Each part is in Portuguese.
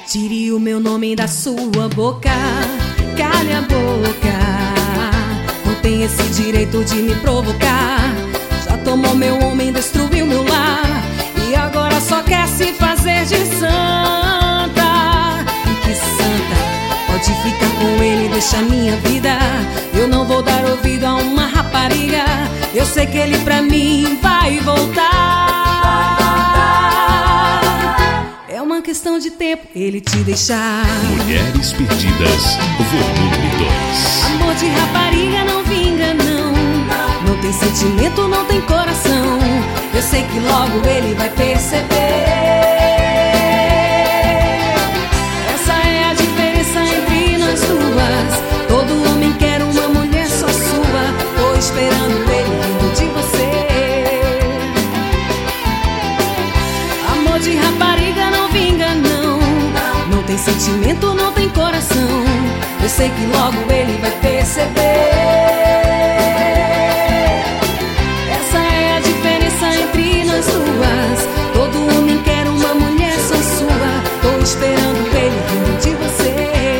Tire o meu nome da sua boca, cale a boca. Não tem esse direito de me provocar. Já tomou meu homem, destruiu meu lar, e agora só quer se fazer de santa. E que santa, pode ficar com ele, deixa a minha vida. Eu não vou dar ouvido a uma rapariga. Eu sei que ele pra mim vai voltar. É uma questão de tempo ele te deixar. Mulheres Perdidas, volume 2. Amor de rapariga não vinga, não. Não tem sentimento, não tem coração. Eu sei que logo ele vai perceber. Essa é a diferença entre nós duas. Todo homem quer uma mulher só sua. Tô esperando ele rindo de você. Amor de rapariga não vinga, não. Não tem sentimento, não tem coração. Eu sei que logo ele vai perceber. Essa é a diferença entre nós duas. Todo homem quer uma mulher só sua. Tô esperando ele rindo de você.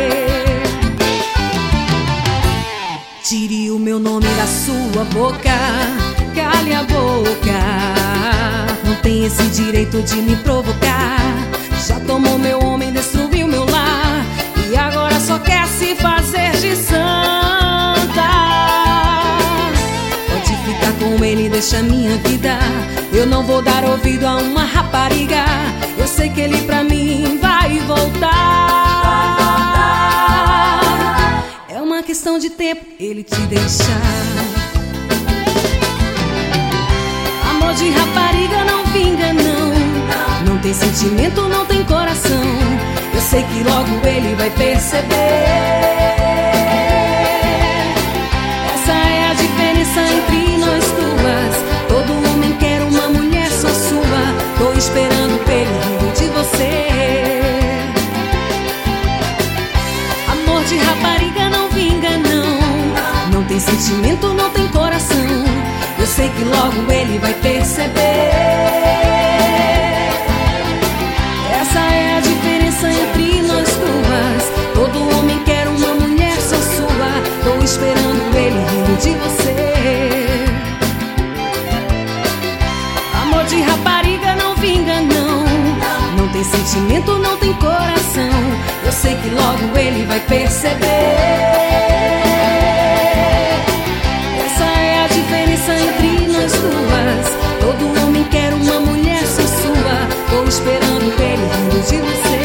Tire o meu nome da sua boca, cale a boca. Não tem esse direito de me provocar. Já tomou meu homem, destruiu meu lar, e agora só quer se fazer de santa. Pode ficar com ele, deixa a minha vida. Eu não vou dar ouvido a uma rapariga. Eu sei que ele pra mim vai voltar. É uma questão de tempo ele te deixar. Amor de rapariga não vinga, não. Não tem sentimento, não tem coração. Eu sei que logo ele vai perceber. Essa é a diferença entre nós duas. Todo homem quer uma mulher só sua. Tô esperando ele rindo de você. Amor de rapariga não vinga, não. Não tem sentimento, não tem coração. Eu sei que logo ele vai perceber. Essa é a diferença entre nós duas. Todo homem quer uma mulher só sua. Tô esperando ele rindo de você. Amor de rapariga não vinga, não. Não tem sentimento, não tem coração. Eu sei que logo ele vai perceber. Essa é a diferença entre nós duas. Todo homem quer uma mulher só sua. Tô esperando ele rindo de você.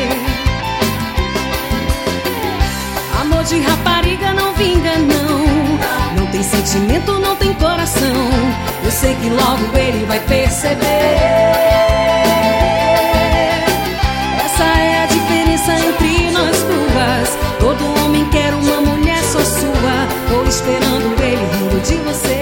Amor de rapariga não vinga, não. Não tem sentimento, não tem coração. Eu sei que logo ele vai perceber. Essa é a diferença entre nós duas. Todo homem quer uma mulher só sua. Tô esperando ele rindo de você.